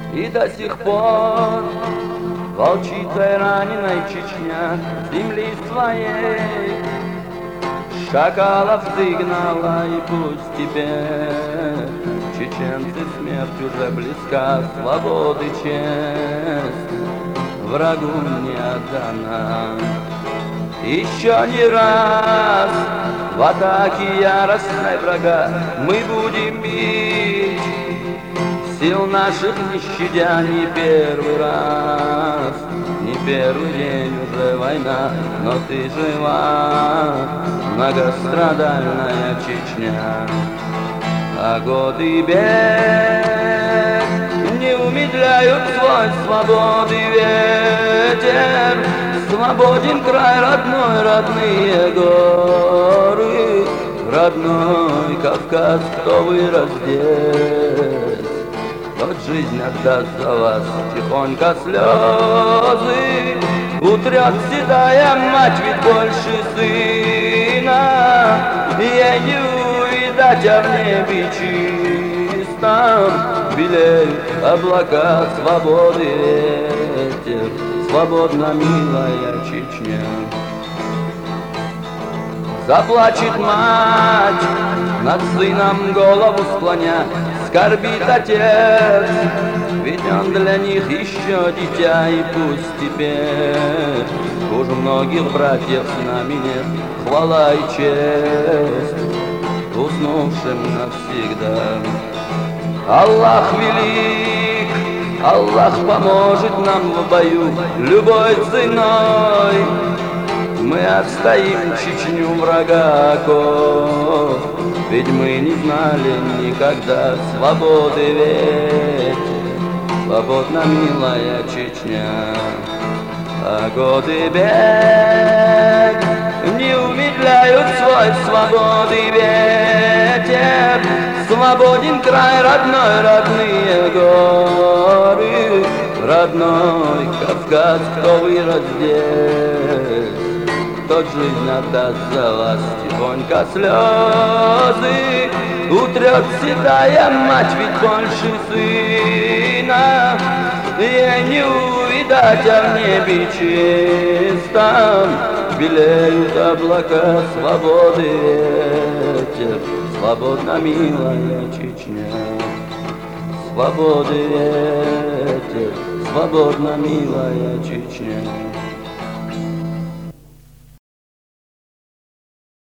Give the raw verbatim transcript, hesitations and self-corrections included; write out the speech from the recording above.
И до сих пор волчицей раненой Чечня земли своей шакалов сыгнала, и пусть теперь чеченцы смерть уже близка, свободы честь врагу не отдана. Еще не раз в атаке яростной врага мы будем бить, сил наших не щадя, не первый раз, не первый день уже война, но ты жива, многострадальная Чечня. А годы бег не умедляют свой свободы ветер, свободен край родной, родные горы, родной Кавказ, кто вырос здесь, тот жизнь отдаст за вас тихонько слезы. Утрет седая мать, ведь больше сына ей не увидать, а в небе чистом белеют облака, свободы ветер, свободна милая Чечня. Заплачет мать, над сыном голову склоня, скорбит отец, ведь он для них еще дитя. И пусть теперь уж многих братьев с нами нет, хвала и честь уснувшим навсегда. Аллах велик, Аллах поможет нам в бою любой ценой. Мы отстоим Чечню врага оков, ведь мы не знали никогда свободы ветер, свободна милая Чечня. А годы бег не умедляют свой свободы ветер, свободен край родной, родные горы, родной Кавказ, кто вырос здесь, тот жизнь отдаст за вас тихонько слезы. Утрет седая мать, ведь больше сына ей не увидать, а в небе чистом белеют облака, свободы ветер, свободна милая Чечня. Свободы ветер, свободна милая Чечня.